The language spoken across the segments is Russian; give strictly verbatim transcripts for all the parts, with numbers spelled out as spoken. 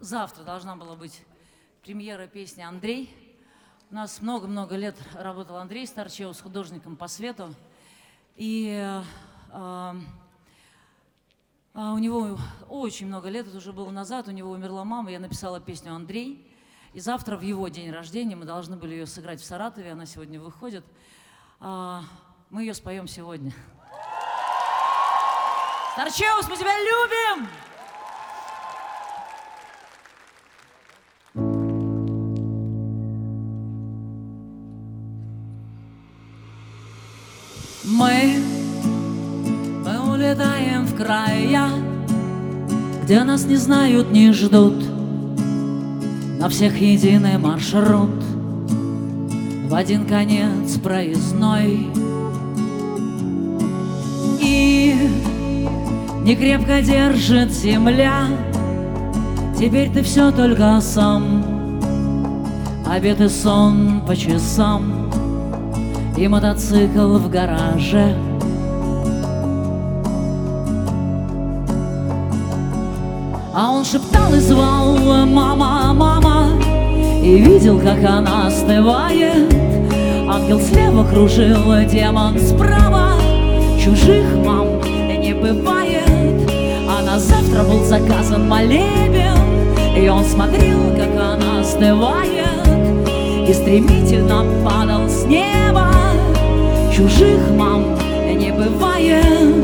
завтра должна была быть премьера песни «Андрей». У нас много-много лет работал Андрей Старчеус художником по свету. И э, э, у него очень много лет, это уже было назад, у него умерла мама, я написала песню «Андрей». И завтра в его день рождения мы должны были ее сыграть в Саратове, она сегодня выходит. А, мы ее споем сегодня. Старчеус, мы тебя любим! Мы, мы улетаем в края, где нас не знают, не ждут. На всех единый маршрут, в один конец проездной. И не крепко держит земля, теперь ты все только сам. Обед и сон по часам, и мотоцикл в гараже. А он шептал и звал: мама, мама, и видел, как она остывает. Ангел слева кружил, демон справа. Чужих мам не бывает. А на завтра был заказан молебен, и он смотрел, как она остывает, и стремительно падал с неба. Чужих мам не бывает.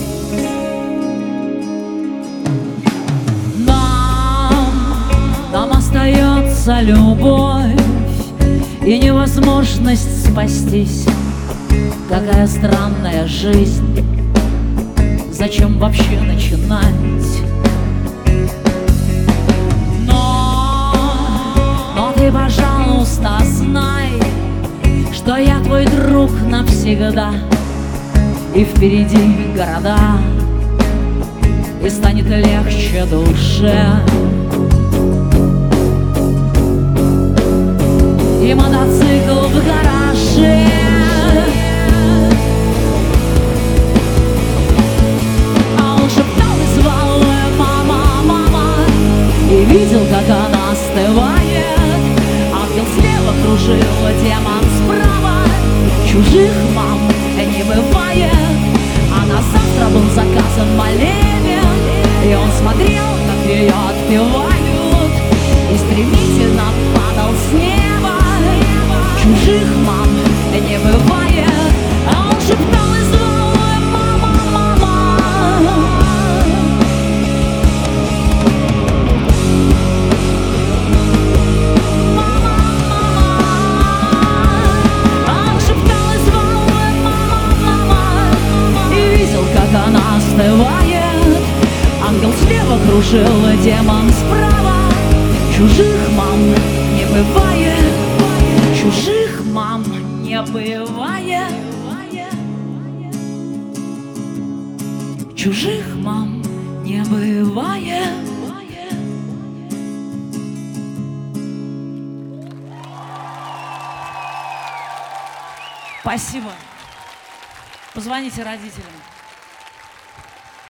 Нам остается любовь и невозможность спастись. Какая странная жизнь, зачем вообще начинать? Но, но ты, пожалуйста, знай, что я твой друг навсегда. И впереди города, и станет легче душе. И мотоцикл в гараже. А он шептал и звал: мама, мама, и видел, как она остывает. Ангел слева кружил, демон справа. Чужих мам не бывает. А на завтра был заказан молебен, и он смотрел, как ее отпевают, и стремительно падал с неба. Чужих мам не бывает. А он шептал и звал: мама, мама. Мама, мама. А он шептал и звал: мама, мама. И видел, как она остывает. Ангел слева кружил, демон справа. Чужих мам не бывает. Чужих мам не бывает. Чужих мам не бывает. Спасибо. Позвоните родителям.